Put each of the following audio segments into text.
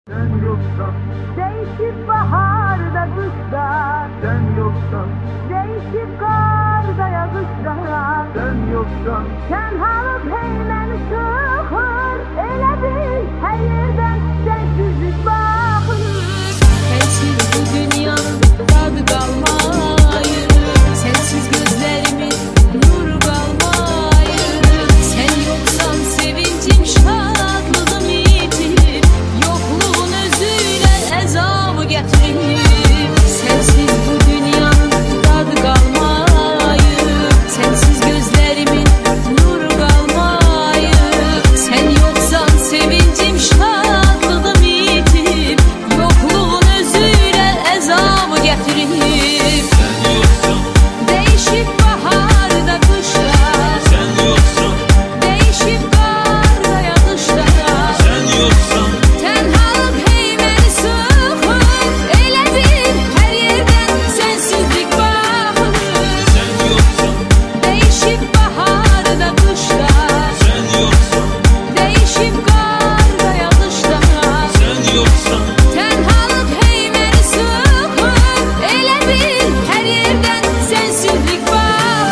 Sen yoksan, Değişik baharda kışta, sen yoksan, değişik karda yazışta. sen yoksan, Tenhalık heymeni sıkır, elə bil her yerden sensizlik bakır. Sensiz bu dünyanın tadı kalmayır. Sensiz gözlerimin nuru kalmayır. Sen yoksan sevincim şadlığım yitir. Yokluğun özüyle ezamı getirir. Sensiz bu dünyanın tadı kalmayır. Sensiz gözlerimin nuru kalmayır. Sen yoksan sevincim şadlığım yitir. Yokluğun özüyle ezamı getirir. sen yoksan, Değişip baharda kışta, sen yoksan, değişip karda yağışta. sen yoksan, Tenhalık heymeni sıkır, elə bil her yerden sensizlik bakır. sen yoksan, Değişip baharda kışta, sen yoksan, değişip karda yağışta. sen yoksan, Tenhalık heymeni sıkır, elə bil her yerden sensizlik bakır.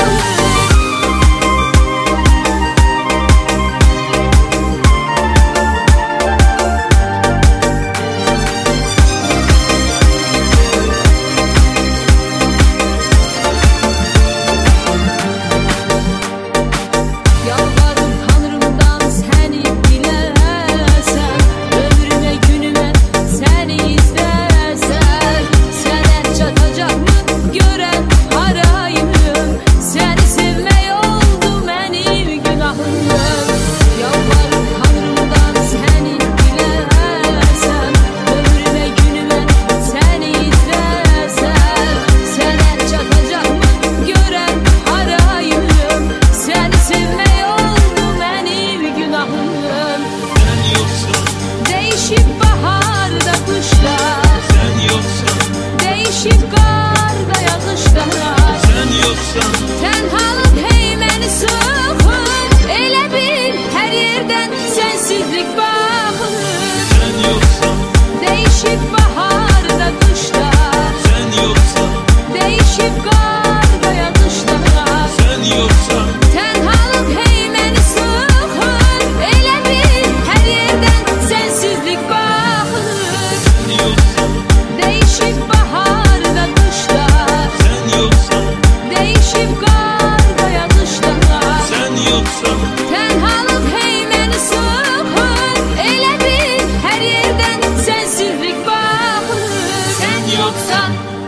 Yalvarırım Tanrımdan seni dilesen, ömrüme günüme seni izlesen. Sana çatacak mı gören harayım, seni sevmey oldu benim günahım. Yalvarırım Tanrımdan seni dilesen, ömrüme günüme seni izlesen. Sana çatacak mı gören harayım, seni sevmey oldu benim günahım. sen yoksan, Değişip baharda kışta, sen yoksan, değişip karda yağışta. sen yoksan, Tenhalık heymeni sıkır, elə bil her yerden sensizlik bakır. sen yoksan, Değişip baharda kışta, sen yoksan, değişip karda yağışta. sen yoksan, Tenhalık heymeni sıkır, elə bil her yerden sensizlik bakır. sen yoksan, Değişip baharda kışta, sen yoksan, değişip karda yağışta. sen yoksan, Tenhalık heymeni sıkır, elə bil her yerden sensizlik bakır. Sen yoksan